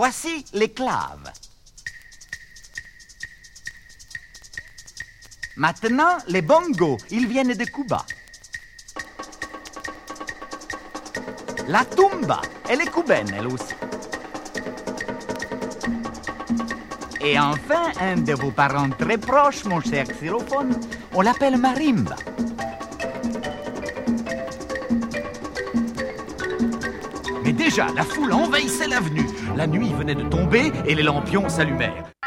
Voici les claves. Maintenant, les bongos, ils viennent de Cuba. La tumba, elle est cubaine, elle aussi. Et enfin, un de vos parents très proches, mon cher xylophone, on l'appelle marimba. Mais déjà, la foule envahissait l'avenue. La nuit venait de tomber et les lampions s'allumèrent.